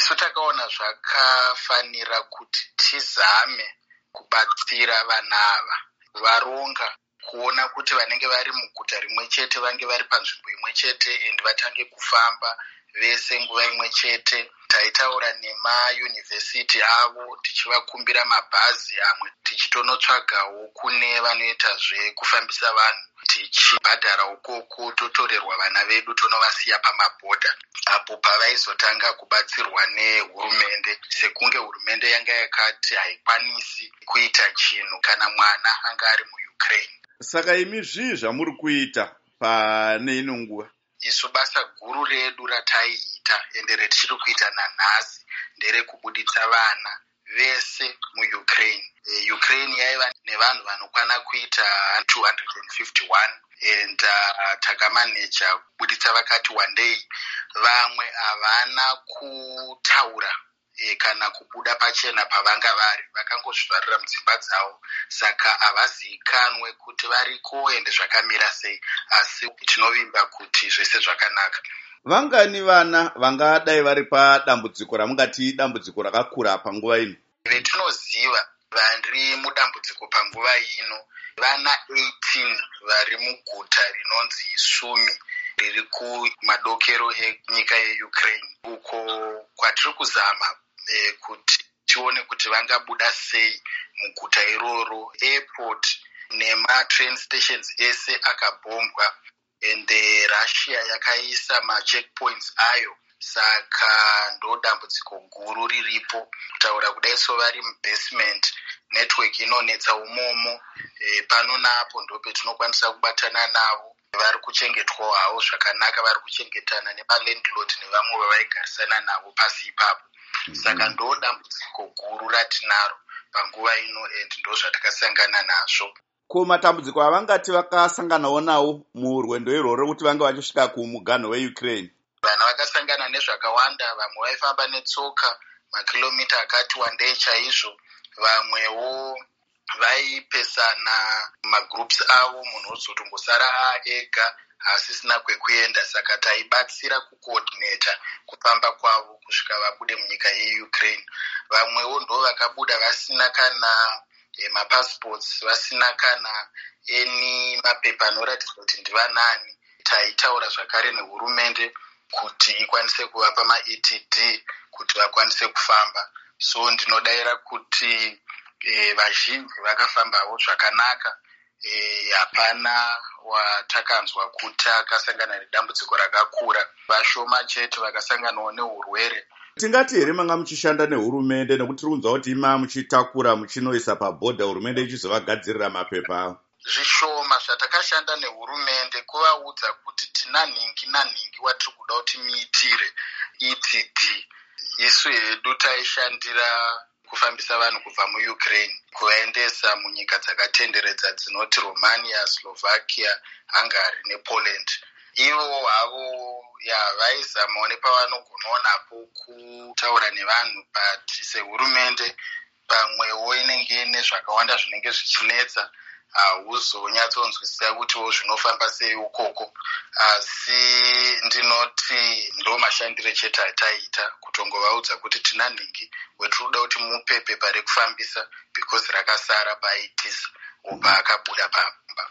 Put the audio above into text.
isu takaona zvakafanira kuti tizame kubatsira vana ava varonga kuona kuti vanenge vari muguta rimwe chete vange vari panzvimbo imwe chete and vatange kufamba vese nguva imwe chete. Taitaura nemayunivhesiti avo tichivakumbira mabhazi amwe tichitonotsvagawo kune vanoita zvekufambisa vanhu tichibhadhara ukoko totorerwa vana vedu tonovasiya pamabhodha apo pavaizotanga kubatsirwa nehurumende sekunge hurumende yanga yakati haikwanisi kuita chinhu kana mwana anga ari muUkraine. Saka imi zvii zvamuri kuita pane ino nguva? Isu basa guru redu rataiita ende retichiri kuita nanhasi nderekubuditsa vana vese muUkraine. Ukraine yaiva nevanhu vanokwana kuita 251 and takamaneja kubuditsa vakati one day. Vamwe havana kutaura kana kubuda pachena pavanga vari, vakangozvivarira mudzimba dzavo, saka havazivikanwe kuti variko ende zvakamira sei, asi tinovimba kuti zvese zvakanaka. Vangani vana vangadai vari padambudziko ramungati dambudziko rakakura panguva ino? Vetinoziva vari mudambudziko panguva ino vana 18 vari muguta rinonzi Sumi riri kumadokero enyika yeUkraine, uko kwatiri kuzama kuti tione kuti vangabuda sei muguta iroro. Airport nematrain stations ese akabhombwa and Russia yakaisa macheckpoints ayo, saka ndo dambudziko guru riripo. Kutaura kudai so vari mubasement, network inonetsa umomo, pano napo ndo petinokwanisa kubatana navo. Vari kuchengetwa havo zvakanaka, vari kuchengetana nemalandlord nevamwe vavaigarisana navo pasi ipapo. Saka ndo dambudziko guru ratinaro panguva ino and ndo zvatakasangana nazvo. Ko matambudziko avangati vakasanganawo nawo murwendo irworwo kuti vange vachisvika kumuganho weUkraine? Vana vakasangana nezvakawanda, vamwe vaifamba netsoka makilomita akati wandei chaizvo, vamwewo vaipesana magroups avo, munhu uzotongosara ega asisina kwekuenda. Saka taibatsira kucoordinata kufamba kwavo kusvika vabude munyika yeUkraine. Vamwewo ndo vakabuda vasina kana mapassports, vasina kana eni mapepa anoratidza kuti ndivanani. Taitaura zvakare nehurumende kuti ikwanise kuvapa maETD kuti vakwanise kufamba. So ndinodaira kuti vazhinji vakafambawo zvakanaka. Hapana watakanzwa kuti akasangana nedambudziko rakakura. Vashoma chete vakasanganawo neurwere. Tingati here manga muchishanda nehurumende nekuti tiri kunzwa kuti ima muchitakura muchinoisa pabhodha hurumende ichizovagadzirira mapepa avo? Zvishoma zvatakashanda nehurumende kuvaudza kuti tina nhingi nanhingi watiri kuda kuti muitire ETD. Isu hedu taishandira kufambisa vanhu kubva muUkraine kuvaendesa munyika dzakatenderedza dzinoti Romania, Slovakia, Hungary nePoland. Ivo havo vaizamawo nepavanogonawo napo kutaura nevanhu, but sehurumende pamwewo inenge ine zvakawanda zvinenge zvichinetsa, hauzonyatsonzwisisa kutiwo zvinofamba sei ukoko. Asi ndinoti ndo mashandire chete ataita, kutongovaudza kuti tina nhingi wetinoda kuti mupe pepa rekufambisa because rakasara paitisa ubva akabuda papa.